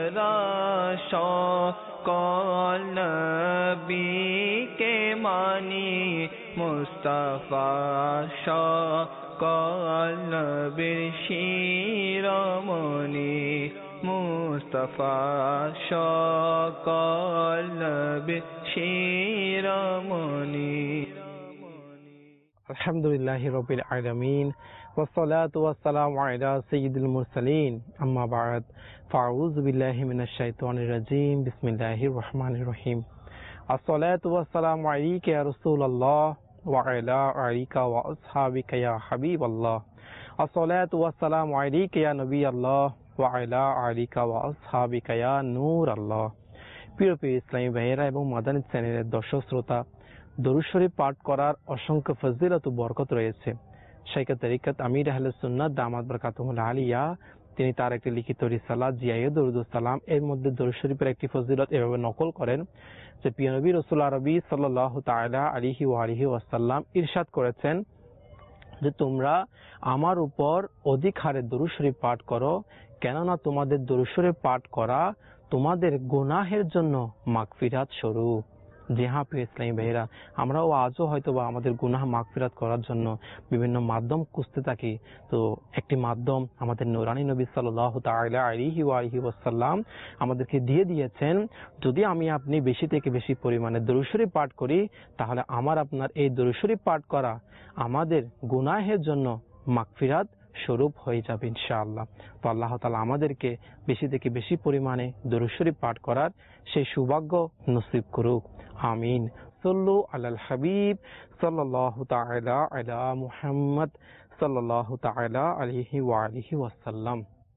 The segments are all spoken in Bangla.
যারা সকল নবীকে মানি, মুস্তাফা সকল নবীর শিরোমণি, মুস্তাফা সকল নবীর শিরোমণি। আলহামদুলিল্লাহি রাব্বিল আলামিন ওয়াসসালাতু ওয়াসসালামু আলা সাইয়্যিদিল মুরসালিন, আম্মা বা'দ, ফাউযু বিল্লাহি মিনাশ শাইতানির রাজীম, বিসমিল্লাহির রহমানির রহিম। আসসালাতু ওয়াসসালামু আলাইকা ইয়া রাসূলুল্লাহ ওয়া আলা আলিকা ওয়া আসহাবিকা ইয়া হাবিবাল্লাহ। আসসালাতু ওয়াসসালামু আলাইকা ইয়া নবিয়াল্লাহ ওয়া আলা আলিকা ওয়া আসহাবিকা ইয়া নূরাল্লাহ। প্রিয় ইসলামী ভাইয়েরা এবং মাদানী চ্যানেলের দর্শক শ্রোতা, দরুদ শরীফ পাঠ করার অসংখ্য ফজিলত ও বরকত রয়েছে। শাইখ তরিকত আমির আহলে সুন্নাত দামাত বরকাতুহুল আলিয়া তিনি তার একটি লিখিত রিসালা জিয়ায়ে দরুদুস সালাম এর মধ্যে দরুদ শরীফের একটি ফজিলত এভাবে নকল করেন যে প্রিয় নবী রাসূল আরবি সাল্লাল্লাহু তাআলা আলাইহি ওয়া আলিহি ওয়াসাল্লাম ইরশাদ করেছেন যে তোমরা আমার উপর অধিক হারে দরুদ শরীফ পাঠ করো, কেননা তোমাদের দরুদ শরীফ পাঠ করা তোমাদের গুনাহের জন্য মাগফিরাত স্বরূপ। জি হ্যাঁ প্রিয় ইসলামী ভাইয়েরা, আমরাও আজও হয়তো বা আমাদের গুনাহ মাগফিরাত করার জন্য বিভিন্ন মাধ্যম খুঁজতে থাকি। তো একটি মাধ্যম আমাদের নূরানী নবী সাল্লাল্লাহু তাআলা আলাইহি ওয়া আলিহি ওয়াসাল্লাম আমাদেরকে দিয়ে দিয়েছেন। যদি আপনি বেশি থেকে বেশি পরিমাণে দরুদ শরীফ পাঠ করি, তাহলে আপনার এই দরুদ শরীফ পাঠ করা আমাদের গুনাহের জন্য মাগফিরাত স্বরূপ হয়ে যাবে ইনশাআল্লাহ। তো আল্লাহ তাআলা আমাদেরকে বেশি থেকে বেশি পরিমাণে দরুদ শরীফ পাঠ করার সেই সৌভাগ্য নসিব করুক, আমিন। সাল্লু আলাল হাবিব সাল্লাল্লাহু তাআলা আলা মুহাম্মদ সাল্লাল্লাহু তাআলা আলাইহি ওয়া আলিহি ওয়াসাল্লাম।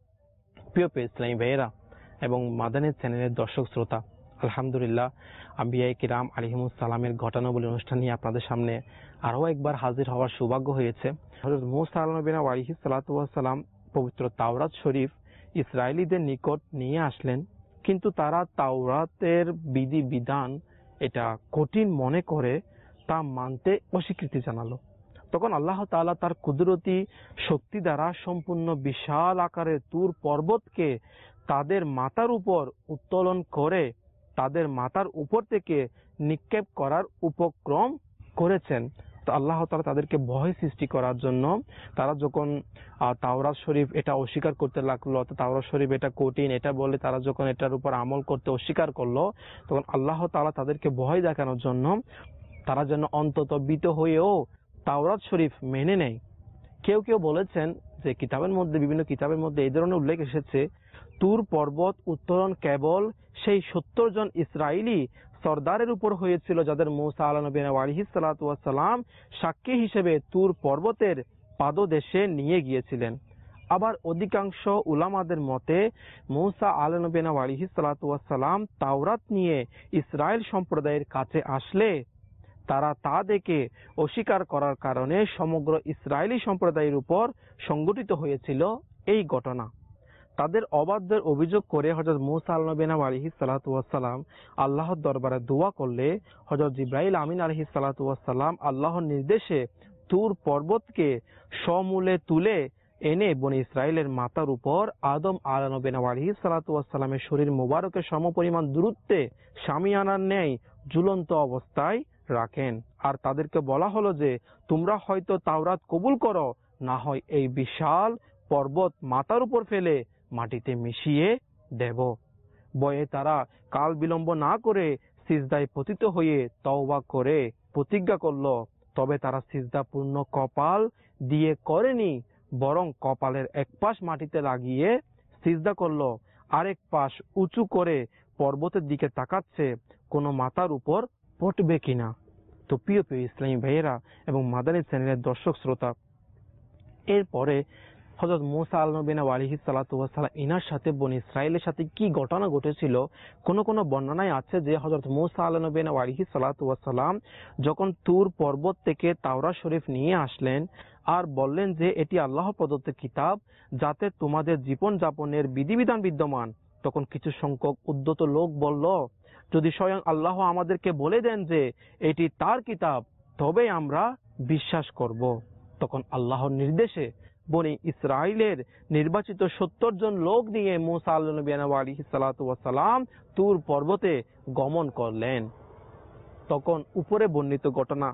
প্রিয় ইসলামী ভাইয়েরা এবং মাদানী চ্যানেলের দর্শক শ্রোতা, আলহামদুলিল্লাহ আম্বিয়ায়ে কিরাম আলাইহিমুস সালামের ঘটনাবলী অনুষ্ঠান নিয়ে আপনাদের সামনে আরও একবার হাজির হওয়ার সৌভাগ্য হয়েছে। হযরত মূসা আলাইহিস সালাতু ওয়াস সালাম পবিত্র তাওরাত শরীফ ইসরায়েলীদের নিকট নিয়ে আসলেন, কিন্তু তারা তাওরাতের বিধি বিধান এটা কঠিন মনে করে তা মানতে অস্বীকৃতি জানালো। তখন আল্লাহ তাআলা তার কুদরতি শক্তি দ্বারা সম্পূর্ণ বিশাল আকারের তুর পর্বতকে তাদের মাথার উপর উত্তোলন করে তাদের মাথার উপর থেকে নিক্ষেপ করার উপক্রম করেছেন। তো আল্লাহ তাআলা তাদেরকে ভয় সৃষ্টি করার জন্য তারা যখন তাওরাত শরীফ এটা অস্বীকার করতে লাগলো, তাওরাত শরীফ এটা কঠিন এটা বলে তারা যখন এটার উপর আমল করতে অস্বীকার করলো, তখন আল্লাহ তাআলা তাদেরকে ভয় দেখানোর জন্য তারা যেন অন্তত ভীত হয়েও তাওরাত শরীফ মেনে নেয়। কেউ কেউ বলেছেন যে বিভিন্ন কিতাবের মধ্যে এই ধরনের উল্লেখ এসেছে, তুর পর্বত উত্তোলন কেবল সেই 70 জন ইসরায়েলি সর্দারের উপর হয়েছিল যাদের মূসা আলাইহিস সালাতু ওয়াস সালাম সাক্ষী হিসেবে তুর পর্বতের পাদদেশে নিয়ে গিয়েছিলেন। আবার অধিকাংশ উলামাদের মতে মূসা আলাইহিস সালাতু ওয়াস সালাম তাওরাত নিয়ে ইসরায়েল সম্প্রদায়ের কাছে আসলে তারা তা দেখে অস্বীকার করার কারণে সমগ্র ইসরায়েলি সম্প্রদায়ের উপর সংঘটিত হয়েছিল এই ঘটনা। তাদের অবাধ্যের অভিযোগ করে হযরত মূসা আলাইহিস সালাতু ওয়াস সালাম আল্লাহর দরবারে দোয়া করলে হযরত জিবরাইল আমিন আলাইহিস সালাতু ওয়াস সালাম আল্লাহর নির্দেশে তুর পর্বতকে সমূলে তুলে এনে বনি ইসরায়েলের মাথার উপর আদম আলাইহিস সালাতু ওয়াস সালামের শরীর মোবারকের সমপরিমাণ দূরত্বে শামিয়ানার ন্যায় ঝুলন্ত অবস্থায় রাখেন। আর তাদেরকে বলা হলো যে তোমরা হয়তো তাওরাত কবুল করো, না হয় এই বিশাল পর্বত মাথার উপর ফেলে মাটিতে মিশিয়ে দেব। ভয়ে তারা কাল বিলম্ব না করে সিজদায় পতিত হয়ে তওবা করে প্রতিজ্ঞা করলো। তবে তারা সিজদা পূর্ণ কপাল দিয়ে করেনি, বরং কপালের এক পাশ মাটিতে লাগিয়ে সিজদা করলো, আরেক পাশ উঁচু করে পর্বতের দিকে তাকাচ্ছে কোনো মাথার উপর পড়বে কিনা। তো প্রিয় ইসলামী ভাইয়েরা এবং মাদানী চ্যানেলের দর্শক শ্রোতা, এরপরে হযরত মূসা আলাইহিস সালাতু ওয়াস সালাম ইনার সাথে বনি ইসরায়েলের সাথে কি ঘটনা ঘটেছিল, কোন বর্ণনায় আছে যে হযরত মূসা আলাইহিস সালাতু ওয়াস সালাম যখন তুর পর্বত থেকে তাওরাত শরীফ নিয়ে আসলেন আর বললেন যে এটি আল্লাহ প্রদত্ত কিতাব যাতে তোমাদের জীবন যাপনের বিধিবিধান বিদ্যমান, তখন কিছু সংখ্যক উদ্ধত লোক বলল, যদি স্বয়ং আল্লাহ আমাদেরকে বলে দেন যে এটি তার কিতাব তবে আমরা বিশ্বাস করব। তখন আল্লাহর নির্দেশে বনি ইসরাইলের নির্বাচিত 70 জন লোক নিয়ে মুসা আলাইহিস সালাতু ওয়াস সালাম তুর পর্বতে গমন করলেন। তখন উপরে বর্ণিত ঘটনা,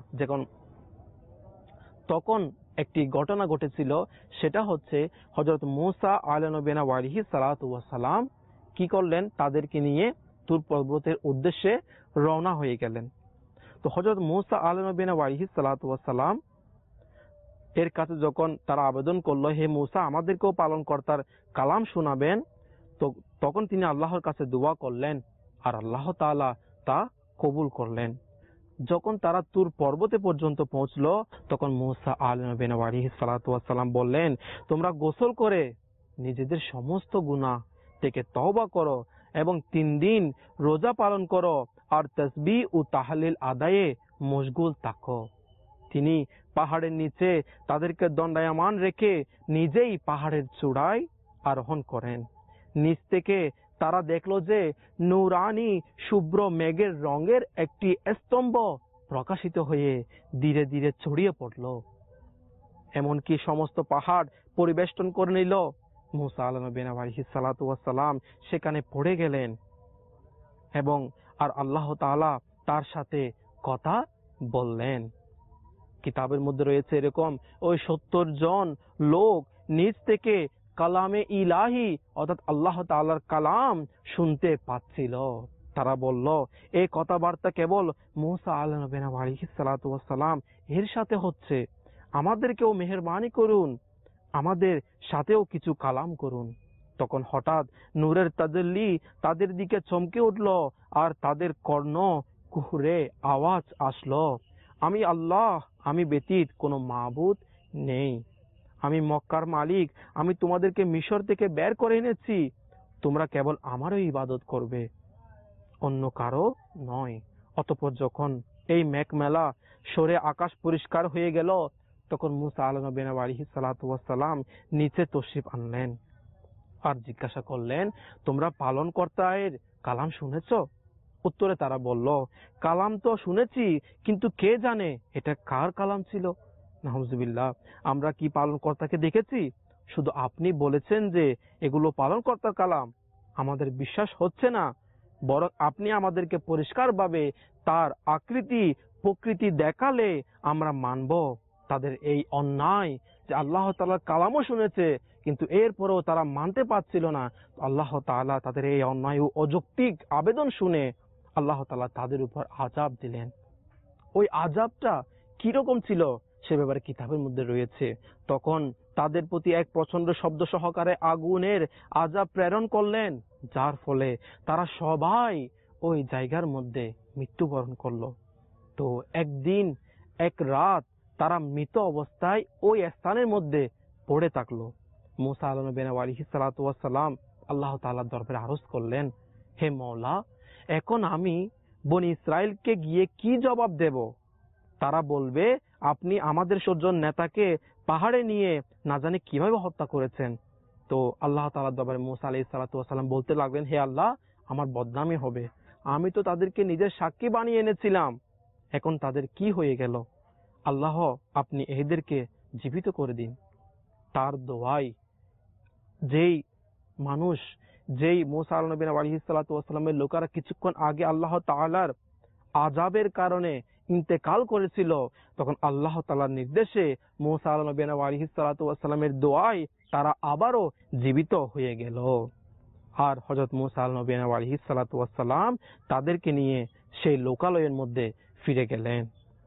তখন একটি ঘটনা ঘটেছিল, সেটা হচ্ছে হযরত মুসা আলাইহিস সালাতু ওয়াস সালাম কি করলেন, তাদেরকে নিয়ে তুর পর্বতের উদ্দেশ্যে রওনা হয়ে গেলেন। তো হযরত মুসা আলাইহিস সালাতু ওয়াস সালাম এর কাছে যখন তারা আবেদন করলো, হে মুসা আমাদেরকেও পালনকর্তার কালাম শোনাবেন, তো তখন তিনি আল্লাহর কাছে দোয়া করলেন আর আল্লাহ তাআলা তা কবুল করলেন। যখন তারা তুর পর্বতে পর্যন্ত পৌঁছলো, তখন মুসা আলাইহিস সালাতু ওয়াস সালাম বললেন, তোমরা গোসল করে নিজেদের সমস্ত গুনাহ থেকে তওবা করো এবং 3 দিন রোজা পালন করো আর তাসবিহ ও তাহলিল আদায়ে মশগুল থাকো। তিনি পাহাড়ের নিচে তাদেরকে দণ্ডায়মান রেখে নিজেই পাহাড়ের চূড়ায় আরোহণ করেন। নিচ থেকে তারা দেখলো যে নূরানি শুভ্র মেঘের রঙের একটি স্তম্ভ প্রকাশিত হয়ে ধীরে ধীরে ছড়িয়ে পড়ল, এমনকি সমস্ত পাহাড় পরিবেষ্টন করে নিল। মুসা আলাইহিস সালাতু ওয়াস সালাম সেখানে পড়ে গেলেন এবং আর আল্লাহ তাআলা তার সাথে কথা বললেন। কিতাবের মধ্যে রয়েছে এরকম, ওই 70 জন লোক নিচ থেকে কালামে ইলাহি অর্থাৎ আল্লাহ তাআলার কালাম শুনতে পাচ্ছিল। তারা বলল, এই কথাবার্তা কেবল মুসা আলাইহিস সালাতু ওয়াস সালাম এর সাথে হচ্ছে, আমাদেরকেও মেহেরবানি করুন, আমাদের সাথেও কিছু কালাম করুন। তখন হঠাৎ নূরের তাজাল্লি তাদের দিকে চমকে উঠল আর তাদের কর্ণ কুহুরে আওয়াজ আসলো, আমি আল্লাহ, আমি ব্যতীত কোনো মাবুদ নেই, আমি মক্কার মালিক, আমি তোমাদেরকে মিশর থেকে বের করে এনেছি, তোমরা কেবল আমারই ইবাদত করবে, অন্য কারো নয়। অতঃপর যখন এই মেঘমেলা সরে আকাশ পরিষ্কার হয়ে গেল, তখন মুসা আলাইহিস সালাতু ওয়াস সালাম নিচে তশরিফ আনলেন আর জিজ্ঞাসা করলেন, তোমরা পালনকর্তার কালাম শুনেছ? উত্তরে তারা বলল, কালাম তো শুনেছি, কিন্তু কে জানে এটা কার কালাম ছিল। নাউজুবিল্লাহ, আমরা কি পালনকর্তাকে দেখেছি? শুধু আপনি বলেছেন যে এগুলো পালনকর্তার কালাম, আমাদের বিশ্বাস হচ্ছে না, বরং আপনি আমাদেরকে পরিষ্কারভাবে তার আকৃতি প্রকৃতি দেখালে আমরা মানব। তাদের এই অন্যায় যে আল্লাহ তাআলার কালামও শুনেছে কিন্তু এরপরেও তারা মানতে পারছিল না। আল্লাহ তাআলা তাদের এই অন্যায় ও অযৌক্তিক আবেদন শুনে আল্লাহ তাআলা তাদের উপর আযাব দিলেন। ওই আযাবটা কিরকম ছিল সে ব্যাপারে কিতাবের মধ্যে রয়েছে। তখন তাদের প্রতি এক প্রচন্ড শব্দ সহকারে আগুনের আযাব প্রেরণ করলেন, যার ফলে তারা সবাই ওই জায়গার মধ্যে মৃত্যুবরণ করলো। তো একদিন এক রাত তারা মৃত অবস্থায় ওই স্থানের মধ্যে পড়ে থাকলো। মুসা আলাইহিস সালাতু ওয়াস সালাম আল্লাহ তাআলার দরবারে আরজ করলেন, হে মওলা, এখন আমি বনি ইসরাইলকে গিয়ে কি জবাব দেব? তারা বলবে আপনি আমাদের 70 জন নেতাকে পাহাড়ে নিয়ে না জানি কিভাবে হত্যা করেছেন। তো আল্লাহ তাআলার দরবারে মুসা আলাইহিস সালাতু ওয়াস সালাম বলতে লাগলেন, হে আল্লাহ, আমার বদনামি হবে, আমি তো তাদেরকে নিজের সাক্ষী বানিয়ে এনেছিলাম, এখন তাদের কি হয়ে গেল? আল্লাহ, আপনি এদেরকে জীবিত করে দিন। তার দোয়ায় যেই মানুষ, যেই মুসা আলাইহিস সালাতু ওয়াস সালামের লোকেরা কিছুক্ষণ আগে আল্লাহ তাআলার আযাবের কারণে ইন্তেকাল করেছিল, তখন আল্লাহ তাআলার নির্দেশে মুসা আলাইহিস সালাতু ওয়াস সালামের দোয়ায় তারা আবারও জীবিত হয়ে গেল। আর হযরত মুসা আলাইহিস সালাতু ওয়াস সালাম তাদেরকে নিয়ে সেই লোকালয়ের মধ্যে ফিরে গেলেন।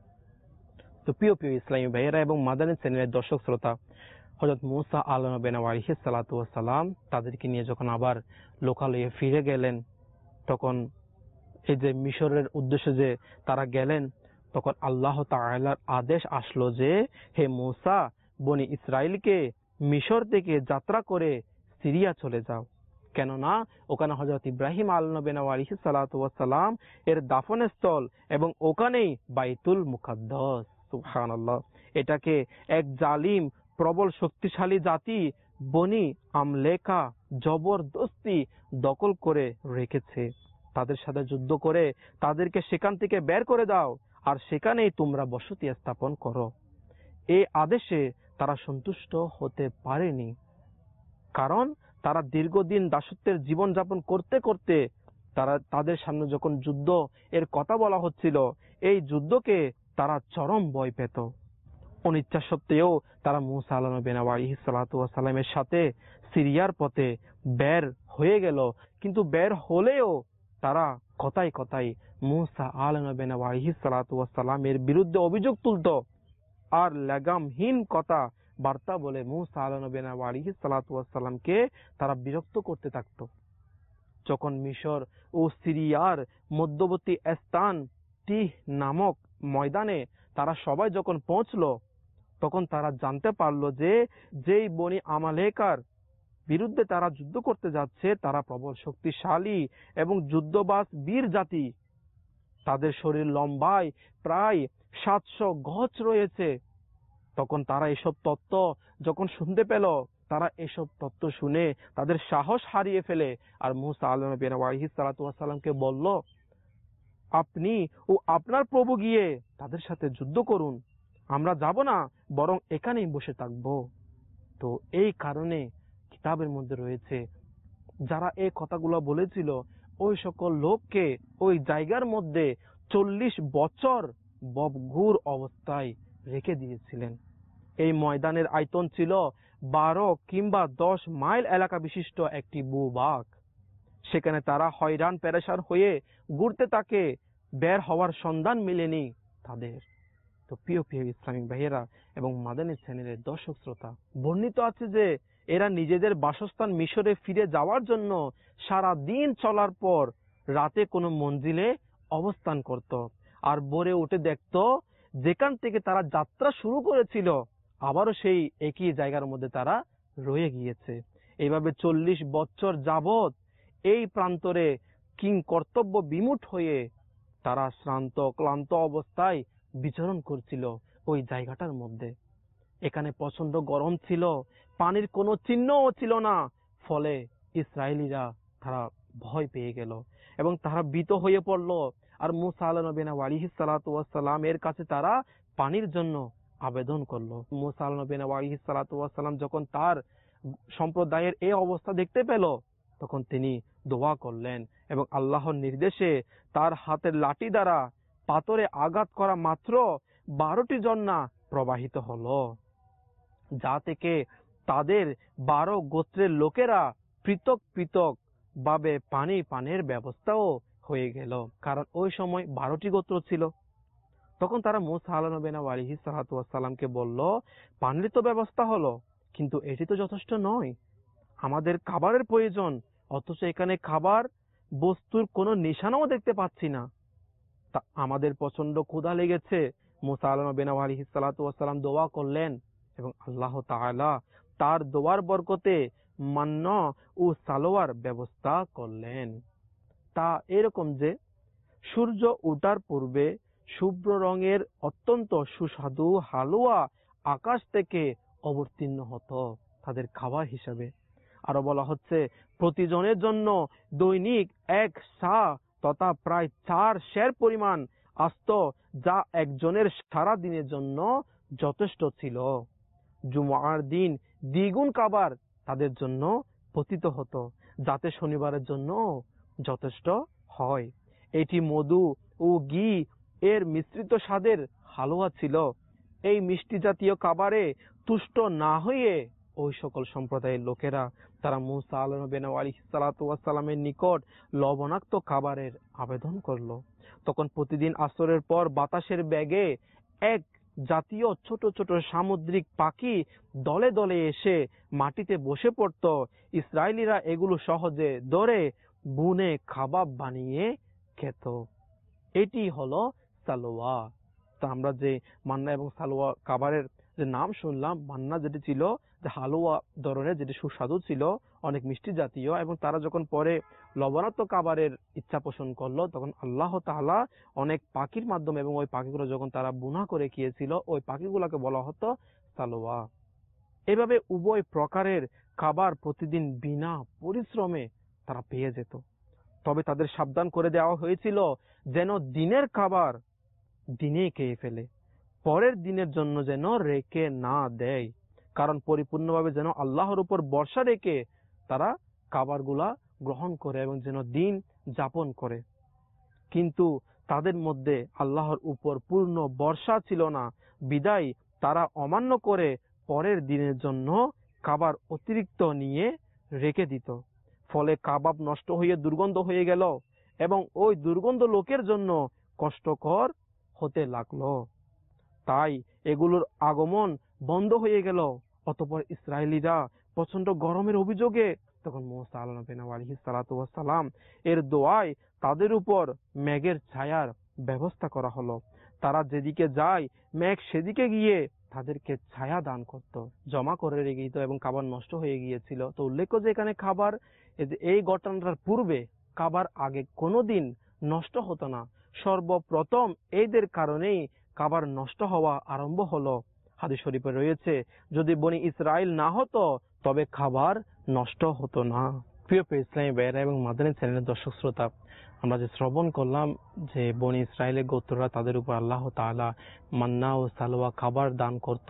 তো প্রিয় প্রিয় ইসলামী ভাইয়েরা এবং মাদানী চ্যানেলের দর্শক শ্রোতা, হযরত মুসা আলাইহিস সালাতু ওয়াস সালাম তাদেরকে নিয়ে যখন আবার লোকালয়ে ফিরে গেলেন, তখন এই যে মিশরের উদ্দেশ্যে যে তারা গেলেন, তখন আল্লাহ তাআলার আদেশ আসলো যে, হে মুসা, বনি ইসরাইলকে মিশর থেকে যাত্রা করে সিরিয়া চলে যাও, কেননা ওখানে হযরত ইব্রাহিম আলাইহিস সালাতু ওয়াস সালাম এর দাফনস্থল এবং ওখানেই বাইতুল মুকাদ্দাস। সুবহানাল্লাহ, এটাকে এক জালিম প্রবল শক্তিশালী জাতি বনি আমলেকা জবরদস্তি দখল করে রেখেছে। তাদের সাথে যুদ্ধ করে তাদেরকে সেখান থেকে বের করে দাও আর সেখানেই তোমরা বসতি স্থাপন করো। এই আদেশে তারা সন্তুষ্ট হতে পারেনি। কারণ তারা দীর্ঘদিন দাসত্বের জীবন যাপন করতে করতে তাদের সামনে যখন যুদ্ধ এর কথা বলা হচ্ছিল, এই যুদ্ধকে তারা চরম ভয় পেত। অনিচ্ছা সত্ত্বেও তারা মূসা আলাইহিস সালাতু ওয়াস সালামের সাথে সিরিয়ার পথে বের হয়ে গেল। কিন্তু বের হলেও তারা কথায় কথায় মূসা আলাইহিস সালাতু ওয়াস সালামের বিরুদ্ধে অভিযোগ তুলত আর লাগামহীন কথা বার্তা বলে মূসা আলাইহিস সালাতু ওয়াস সালামকে তারা বিরক্ত করতে থাকত। যখন মিশর ও সিরিয়ার মধ্যবর্তী স্থান তিহ নামক ময়দানে তারা সবাই যখন পৌঁছলো, তখন তারা জানতে পারলো যে যেই বনি আমালেকার বিরুদ্ধে তারা যুদ্ধ করতে যাচ্ছে তারা প্রবল শক্তিশালী এবং যুদ্ধবাজ বীর জাতি। তাদের শরীর লম্বায় প্রায় 700 গজ রয়েছে। তখন তারা এসব তথ্য যখন শুনতে পেল, তারা এসব তথ্য শুনে তাদের সাহস হারিয়ে ফেলে আর মূসা আলাইহিস সালাতু ওয়াস সালামকে বলল, আপনি ও আপনার প্রভু গিয়ে তাদের সাথে যুদ্ধ করুন, আমরা যাব না, বরং এখানেই বসে থাকব। তো এই কারণে কিতাবের মধ্যে রয়েছে যারা এই কথাগুলো বলেছিল ওই সকল লোককে ওই জায়গার মধ্যে 40 বছর ববঘুর অবস্থায় রেখে দিয়েছিলেন। এই ময়দানের আয়তন ছিল 12 কিংবা 10 মাইল এলাকা বিশিষ্ট একটি ভূভাগ। সেখানে তারা হয়রান পেরেশান হয়ে ঘুরতে থাকে, বের হওয়ার সন্ধান মেলেনি তাদের। তো প্রিয় প্রিয় ইসলামিক ভাইয়েরা এবং মাদানী চ্যানেলের দর্শক শ্রোতা, বর্ণিত আছে যে এরা নিজেদের বাসস্থান মিশরে ফিরে যাওয়ার জন্য সারা দিন চলার পর রাতে কোনো মঞ্জিলে অবস্থান করত আর ভোরে উঠে দেখত যেখান থেকে তারা যাত্রা শুরু করেছিল আবারও সেই একই জায়গার মধ্যে তারা রয়ে গিয়েছে। এইভাবে 40 বছর যাবত এই প্রান্তরে কিং কর্তব্য বিমূঢ় হয়ে তারা শ্রান্ত ক্লান্ত অবস্থায় বিচরণ করছিল ওই জায়গাটার মধ্যে। এখানে প্রচন্ড গরম ছিল, পানির কোনো চিহ্নও ছিল না। ফলে ইসরায়েলিরা তারা ভয় পেয়ে গেল এবং তারা ভীত হয়ে পড়ল। আর মূসা আলাইহিস সালাতু ওয়াস সালাম এর কাছে তারা পানির জন্য আবেদন করলো। মূসা আলাইহিস সালাতু ওয়াস সালাম যখন তার সম্প্রদায়ের এই অবস্থা দেখতে পেল, তখন তিনি দোয়া করলেন এবং আল্লাহর নির্দেশে তার হাতের লাঠি দ্বারা পাথরে আঘাত করা মাত্র 12টি ঝর্ণা প্রবাহিত হলো, যা থেকে তাদের 12 গোত্রের লোকেরা পৃথক পৃথক ভাবে পানি পানের ব্যবস্থাও হয়ে গেল। কারণ ওই সময় 12টি গোত্র ছিল। তখন তারা মূসা আলাইহিস সালাতু ওয়াস সালামকে বলল, পানির তো ব্যবস্থা হলো, কিন্তু এটি তো যথেষ্ট নয়, আমাদের খাবারের প্রয়োজন, অথচ এখানে খাবার বস্তুর কোনো নিশানাও দেখতে পাচ্ছি না। তা আমাদের প্রচন্ড ক্ষুধা লেগেছে। মূসা আলাইহিস সালাতু ওয়াস সালাম দোয়া করলেন এবং আল্লাহ তাআলা তার দোয়ার বরকতে মান্না ও সালোয়ার ব্যবস্থা করলেন। তা এরকম যে সূর্য ওঠার পূর্বে শুভ্র রঙের অত্যন্ত সুস্বাদু হালুয়া আকাশ থেকে অবতীর্ণ হতো তাদের খাবার হিসাবে। আরো বলা হচ্ছে প্রতিজনের জন্য দৈনিক 1 সা তথা প্রায় 4 সের পরিমাণ আসত, যা একজনের সারা দিনের জন্য যথেষ্ট ছিল। জুমার দিন দ্বিগুণ খাবার তাদের জন্য পতিত হতো, যাতে শনিবারের জন্য যথেষ্ট হয়। এটি মধু ও ঘি এর মিশ্রিত স্বাদের হালুয়া ছিল। এই মিষ্টি জাতীয় খাবারে তুষ্ট না হয়ে ওই সকল সম্প্রদায়ের লোকেরা তারা মূসা আলাইহিস সালাতু ওয়াস সালামের নিকট লবণাক্ত খাবারের আবেদন করলো। তখন প্রতিদিন আসরের পর বাতাসের বেগে এক জাতীয় ছোট ছোট সামুদ্রিক পাখি দলে দলে এসে মাটিতে বসে পড়ত। ইসরায়েলিরা এগুলো সহজে ধরে বুনে কাবাব বানিয়ে খেত। এটি হলো সালোয়া। তা আমরা যে মান্না এবং সালোয়া খাবারের যে নাম শুনলাম, মান্না যেটি ছিল যে হালুয়া ধরনের, যেটি সুস্বাদু ছিল, অনেক মিষ্টি জাতীয়, এবং তারা যখন পরে লবণাক্ত খাবারের ইচ্ছা পোষণ করলো, তখন আল্লাহ তাআলা অনেক পাখির মাধ্যমে এবং ওই পাখিগুলো যখন তারা বুনা করে খেয়েছিল, ওই পাখিগুলোকে বলা হতো সালোয়া। এভাবে উভয় প্রকারের খাবার প্রতিদিন বিনা পরিশ্রমে তারা পেয়ে যেত। তবে তাদের সাবধান করে দেওয়া হয়েছিল যেন দিনের খাবার দিনেই খেয়ে ফেলে, পরের দিনের জন্য যেন রেখে না দেয়। কারণ পরিপূর্ণভাবে যেন আল্লাহর উপর ভরসা রেখে তারা খাবারগুলা গ্রহণ করে এবং যেন দিন যাপন করে। কিন্তু তাদের মধ্যে আল্লাহর উপর পূর্ণ ভরসা ছিল না, বিদায় তারা অমান্য করে পরের দিনের জন্য খাবার অতিরিক্ত নিয়ে রেখে দিত। ফলে কাবাব নষ্ট হয়ে দুর্গন্ধ হয়ে গেল এবং ওই দুর্গন্ধ লোকের জন্য কষ্টকর হতে লাগলো। তাই এগুলোর আগমন বন্ধ হয়ে গেল। অতঃপর ইসরায়েলিরা প্রচন্ড গরমের অভিযোগে তখন মুসা আলাইহিস সালাতু ওয়াস সালাম এর দোয়ায় তাদের উপর মেঘের ছায়ার ব্যবস্থা করা হলো। তারা যেদিকে যায় মেঘ সেদিকে গিয়ে তাদেরকে ছায়া দান করত, জমা করে রেখে দিত এবং খাবার নষ্ট হয়ে গিয়েছিল। তো উল্লেখ্য যে এখানে খাবার, এই ঘটনাটার পূর্বে খাবার আগে কোনোদিন নষ্ট হতো না, সর্বপ্রথম এদের কারণেই খাবার নষ্ট হওয়া আরম্ভ হলো। হাদিস শরীফে রয়েছে, যদি বনি ইসরাইল না হতো তবে খাবার নষ্ট হতো না। প্রিয় ইসলামী ভাইয়েরা এবং মাদানী চ্যানেলের দর্শক শ্রোতা, আমরা যে শ্রবণ করলাম যে বনি ইসরায়েলের গোত্ররা তাদের উপর আল্লাহ তাআলা মান্না ও সালওয়া খাবার দান করত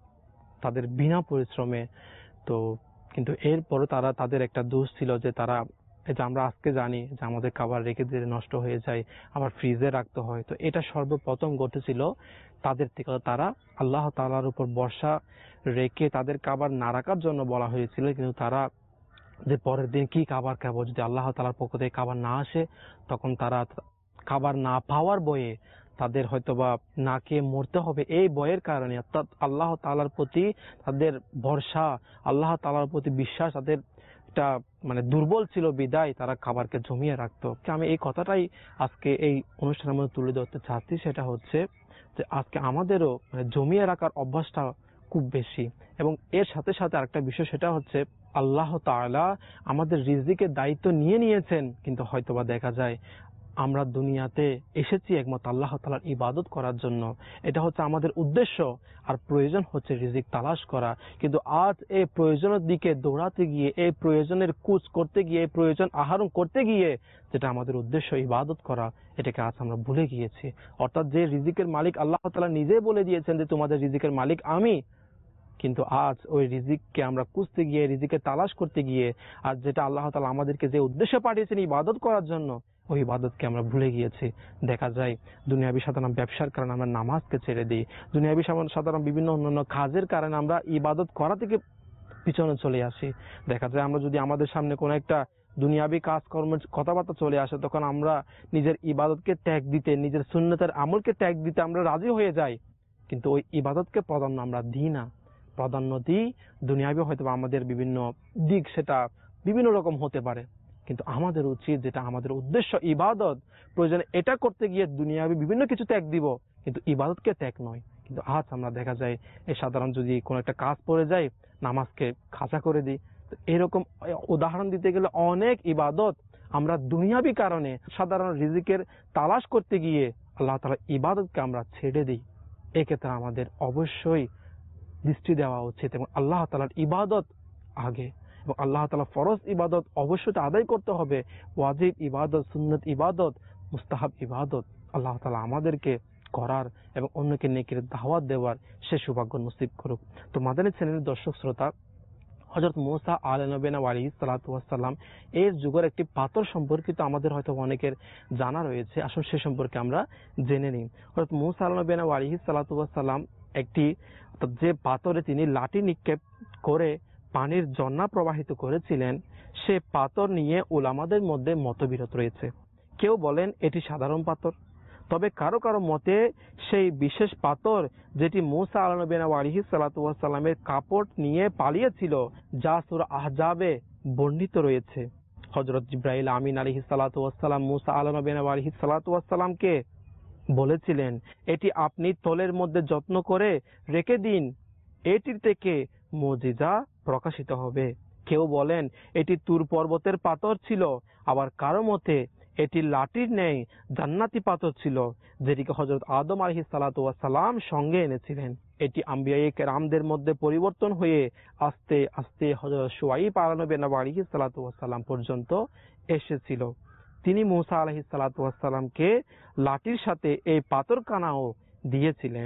তাদের বিনা পরিশ্রমে। তো কিন্তু এরপরও তাদের একটা দোষ ছিল যে তারা, এই যে আমরা আজকে জানি যে আমাদের খাবার রেখে দিলে নষ্ট হয়ে যায়, আবার ফ্রিজে রাখতে হয়, তো এটা সর্বপ্রথম ঘটেছিল তাদের থেকে। তারা আল্লাহ তাআলার উপর ভরসা রেখে তাদের খাবার না রাখার জন্য বলা হয়েছিল, কিন্তু তারা যে পরের দিন কি খাবার খাবো, যদি আল্লাহ তাআলার পক্ষ থেকে খাবার না আসে তখন তারা খাবার না পাওয়ার ভয়ে তাদের হয়তোবা না খেয়ে মরতে হবে, এই ভয়ের কারণে অর্থাৎ আল্লাহ তাআলার প্রতি তাদের ভরসা, আল্লাহ তাআলার প্রতি বিশ্বাস তাদের একটা মানে দুর্বল ছিল, বিদায় তারা খাবারকে জমিয়ে রাখতো। আমি এই কথাটাই আজকে এই অনুষ্ঠানের মধ্যে তুলে ধরতে চাচ্ছি। সেটা হচ্ছে যে আজকে আমাদেরও মানে জমিয়ে রাখার অভ্যাসটা খুব বেশি। এবং এর সাথে সাথে আরেকটা বিষয়, সেটা হচ্ছে আল্লাহ তাআলা আমাদের রিজিকের দায়িত্ব নিয়ে নিয়েছেন, কিন্তু হয়তোবা দেখা যায় আমরা দুনিয়াতে এসেছি একমাত্র আল্লাহ তাআলার ইবাদত করার জন্য, এটা হচ্ছে আমাদের উদ্দেশ্য, আর প্রয়োজন হচ্ছে রিজিক তালাশ করা। কিন্তু আজ এই প্রয়োজনের দিকে দৌড়াতে গিয়ে, এই প্রয়োজনের কুচ করতে গিয়ে, এই প্রয়োজন আহরণ করতে গিয়ে যেটা আমাদের উদ্দেশ্য ইবাদত করা, এটাকে আজ আমরা ভুলে গিয়েছি। অর্থাৎ যে রিজিকের মালিক আল্লাহ তাআলা নিজে বলে দিয়েছেন যে তোমাদের রিজিকের মালিক আমি, কিন্তু আজ ওই রিজিককে আমরা খুঁজতে গিয়ে, রিজিকে তালাশ করতে গিয়ে, আর যেটা আল্লাহ তাআলা আমাদেরকে যে উদ্দেশ্যে পাঠিয়েছেন ইবাদত করার জন্য, ওই ইবাদতকে আমরা ভুলে গিয়েছি। দেখা যায় দুনিয়াবি সাধারণ ব্যবসার কারণে আমরা নামাজকে ছেড়ে দিই, দুনিয়াবি সাধারণ বিভিন্ন অন্যান্য কাজের কারণে আমরা ইবাদত করা থেকে পিছনে চলে আসি। দেখা যায় আমরা যদি আমাদের সামনে কোনো একটা দুনিয়াবি কাজকর্মের কথাবার্তা চলে আসে, তখন আমরা নিজের ইবাদতকে ত্যাগ দিতে, নিজের সুন্নতের আমলকে ত্যাগ দিতে আমরা রাজি হয়ে যাই, কিন্তু ওই ইবাদতকে প্রাধান্য আমরা দিই না। প্রাধান্য দিই দুনিয়াবি হয়তো আমাদের বিভিন্ন দিক, সেটা বিভিন্ন রকম হতে পারে, কিন্তু আমাদের উচিত যেটা আমাদের উদ্দেশ্য ইবাদত, প্রয়োজনে এটা করতে গিয়ে দুনিয়াবি বিভিন্ন কিছু ত্যাগ দিব, কিন্তু ইবাদতকে ত্যাগ নয়। কিন্তু আজ আমরা দেখা যায় এই সাধারণ যদি কোনো একটা কাজ পড়ে যায়, নামাজকে খাঁচা করে দিই। তো এরকম উদাহরণ দিতে গেলে অনেক ইবাদত আমরা দুনিয়াবি কারণে সাধারণ রিজিকের তালাশ করতে গিয়ে আল্লাহ তাআলার ইবাদতকে আমরা ছেড়ে দিই। এক্ষেত্রে আমাদের অবশ্যই দৃষ্টি দেওয়া উচিত এবং আল্লাহ তাআলার ইবাদত আগে, এবং আল্লাহ তাআলা ফরজ ইবাদত অবশ্যই আদায় করতে হবে, ওয়াজিব ইবাদত, সুন্নত ইবাদত, মুস্তাহাব ইবাদত আল্লাহ তাআলা আমাদেরকে করার এবং অন্যকে নেকির দাওয়াত দেওয়ার সে সৌভাগ্য নসিব করুক। তো মাদানী চ্যানেলের দর্শক শ্রোতা, হযরত মুসা আলাইহিস সালাতু ওয়াস সালাম এর যুগের একটি পাথর সম্পর্কিত আমাদের হয়তো অনেকের জানা রয়েছে, আসলে সে সম্পর্কে আমরা জেনে নিই। হযরত মুসা আলাইহিস সালাতু ওয়াস সালাম একটি, যে পাথরে তিনি লাঠি নিক্ষেপ করে পানির ঝর্ণা প্রবাহিত করেছিলেন, সে পাথর নিয়ে উলামাদের মধ্যে মতবিরোধ রয়েছে। কেউ বলেন এটি সাধারণ পাথর, তবে কারো কারো মতে সেই বিশেষ পাথর যেটি মুসা আলাইহিস সালাতু ওয়াস সালামের কাপড় নিয়ে পালিয়েছিল, যা সূরা আহজাবে বর্ণিত রয়েছে। হযরত জিবরাইল আমিন আলাইহিস সালাতু ওয়াস সালাম মুসা আলাইহিস সালাতু ওয়াস সালামকে বলেছিলেন, এটি আপনি তলের মধ্যে যত্ন করে রেখে দিন, এটির থেকে মুজিজা প্রকাশিত হবে। কেউ বলেন এটি তুর পর্বতের পাথর ছিল, আবার কারো মতে এটি লাঠির ন্যায় জান্নাতি পাথর ছিল, যেটিকে হযরত আদম আলাইহিস সালাতু ওয়াস সালাম সঙ্গে এনেছিলেন। এটি আম্বিয়ায়ে কেরামদের মধ্যে পরিবর্তন হয়ে আস্তে আস্তে হযরত শুআইব আলাইহিস সালাতু ওয়াস সালাম পর্যন্ত এসেছিল। তিনি মুসা আলাইহিস সালাতু ওয়াস সালামকে লাঠির সাথে এই পাথরখানাও দিয়েছিলেন।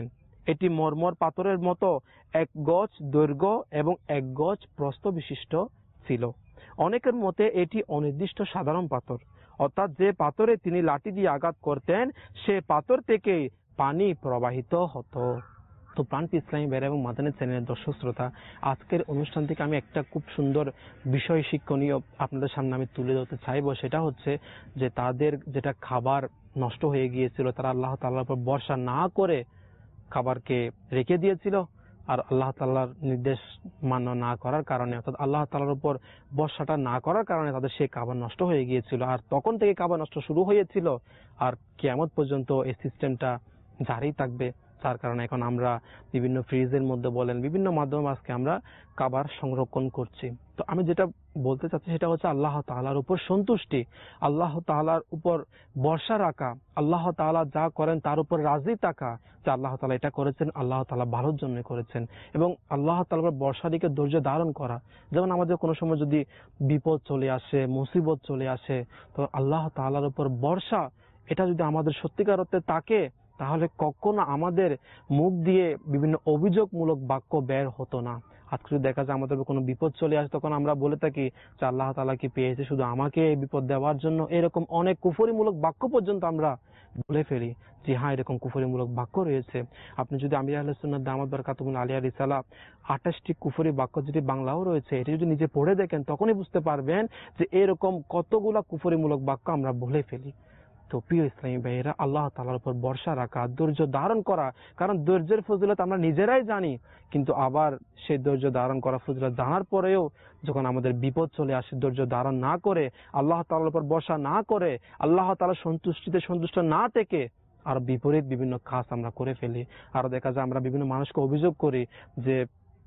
এটি মরমর পাথরের মতো 1 গজ দৈর্ঘ্য এবং 1 গজ প্রস্থ বিশিষ্ট ছিল। অনেকের মতে এটি অনির্দিষ্ট সাধারণ পাথর, অর্থাৎ যে পাথরে তিনি লাঠি দিয়ে আঘাত করতেন সে পাথর থেকে পানি প্রবাহিত হতো। তো প্রাণপ্রিয় ইসলামী ভাইরা এবং মাদানী চ্যানেলের দর্শক শ্রোতা, আজকের অনুষ্ঠান থেকে আমি একটা খুব সুন্দর বিষয় শিক্ষণীয় আপনাদের সামনে আমি তুলে ধরতে চাইবো। সেটা হচ্ছে যে তাদের যেটা খাবার নষ্ট হয়ে গিয়েছিল, তারা আল্লাহ তাআলার উপর ভরসা না করে খাবারকে রেখে দিয়েছিল, আর আল্লাহ তাআলার নির্দেশ মান্য না করার কারণে, অর্থাৎ আল্লাহ তাআলার উপর ভরসাটা না করার কারণে তাদের সেই খাবার নষ্ট হয়ে গিয়েছিল। আর তখন থেকে খাবার নষ্ট শুরু হয়েছিল, আর কিয়ামত পর্যন্ত এই সিস্টেমটা জারি থাকবে। তার কারণে এখন আমরা বিভিন্ন ফ্রিজের মধ্যে বলেন, বিভিন্ন মাধ্যমে আজকে আমরা খাবার সংরক্ষণ করছি। তো আমি যেটা বলতে চাচ্ছি সেটা হচ্ছে আল্লাহ তাআলার উপর সন্তুষ্টি, আল্লাহ তাআলার উপর ভরসা রাখা, আল্লাহ তাআলা যা করেন তার উপর রাজি থাকা, যে আল্লাহ তাআলা এটা করেছেন, আল্লাহ তাআলা ভালোর জন্য করেছেন, এবং আল্লাহ তাআলার উপর ভরসা রেখে ধৈর্য ধারণ করা। যেমন আমাদের কোনো সময় যদি বিপদ চলে আসে, মুসিবত চলে আসে, তো আল্লাহ তাআলার উপর ভরসা এটা যদি আমাদের সত্যিকার অর্থে থাকে, তাহলে কখনো আমাদের মুখ দিয়ে বিভিন্ন অভিযোগমূলক বাক্য বের হতো না। আজকে যদি দেখা যায় আমাদের কোনো বিপদ চলে আসে, তখন আমরা বলে থাকি যে আল্লাহ তাআলা কি পেয়েছে শুধু আমাকে এই বিপদ দেওয়ার জন্য, এরকম অনেক কুফরিমূলক বাক্য পর্যন্ত আমরা বলে ফেলি। যে হ্যাঁ, এরকম কুফরিমূলক বাক্য রয়েছে। আপনি যদি আমির আহলে সুন্নাত দামাত বারাকাতুহুল আলিয়া রিসালা 28টি কুফরি বাক্য যদি বাংলাও রয়েছে, এটি যদি নিজে পড়ে দেখেন তখনই বুঝতে পারবেন যে এরকম কতগুলা কুফরিমূলক বাক্য আমরা বলে ফেলি। তো প্রিয় ইসলামী ভাইয়েরা, আল্লাহ তাআলার উপর ভরসা রাখা, ধৈর্য ধারণ করা, কারণ ধৈর্যের ফজিলত আমরা নিজেরাই জানি, কিন্তু আবার সেই ধৈর্য ধারণ করা ফজিলত জানার পরেও যখন আমাদের বিপদ চলে আসে, ধৈর্য ধারণ না করে, আল্লাহ তাআলার উপর ভরসা না করে, আল্লাহ তাআলার সন্তুষ্টিতে সন্তুষ্ট না থেকে আর বিপরীত বিভিন্ন কাজ আমরা করে ফেলি। আর দেখা যায় আমরা বিভিন্ন মানুষকে অভিযোগ করি যে,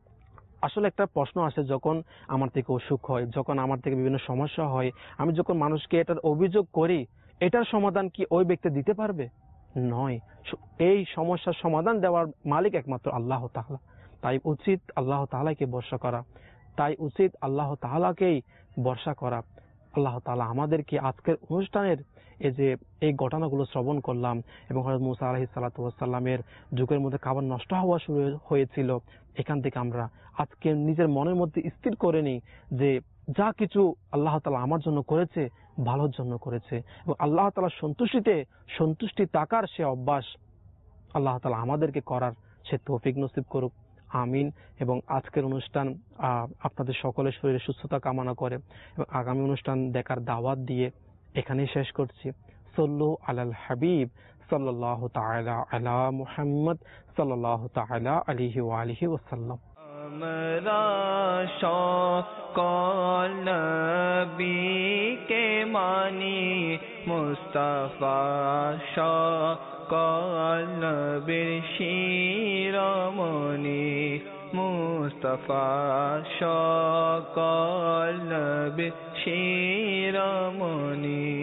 আসলে একটা প্রশ্ন আসে যখন আমার থেকে অসুখ হয়, যখন আমার থেকে বিভিন্ন সমস্যা হয়, আমি যখন মানুষকে এটার অভিযোগ করি, এটার সমাধান কি ওই ব্যক্তি দিতে পারবে? নয়। এই সমস্যার সমাধান দেওয়ার মালিক একমাত্র আল্লাহ তাআলা। তাই উচিত আল্লাহ তাআলাকে ভরসা করা, তাই উচিত আল্লাহ তাআলাকেই ভরসা করা। আল্লাহ তাআলা আমাদেরকে আজকের অনুষ্ঠানের এই ঘটনাগুলো শ্রবণ করলাম, এবং হযরত মুসা আলাইহিস সালাতু ওয়াস সালামের যুগের মধ্যে খাবার নষ্ট হওয়া শুরু হয়েছিল, এখান থেকে আমরা আজকে নিজের মনের মধ্যে স্থির করে নিই যে যা কিছু আল্লাহ তাআলা আমার জন্য করেছে ভালোর জন্য করেছে, এবং আল্লাহ তাআলার সন্তুষ্টি থাকার সে অভ্যাস আল্লাহ তাআলা আমাদেরকে করার সে তৌফিক নসিব করুক। আমিন। এবং আজকের অনুষ্ঠান আপনাদের সকলের শরীরে সুস্থতা কামনা করে এবং আগামী অনুষ্ঠান দেখার দাওয়াত দিয়ে এখানেই শেষ করছি। সল্লু আলাল হাবিব সাল্লাল্লাহু তাআলা আলা মুহাম্মদ সাল্লাল্লাহু তাআলা আলাইহি ওয়া আলিহি ওয়াসাল্লাম। আমরা সকল নবীকে মানি, মুস্তাফা সকল নবীর শিরোমণি, মুস্তাফা সকল নবীর শিরোমণি।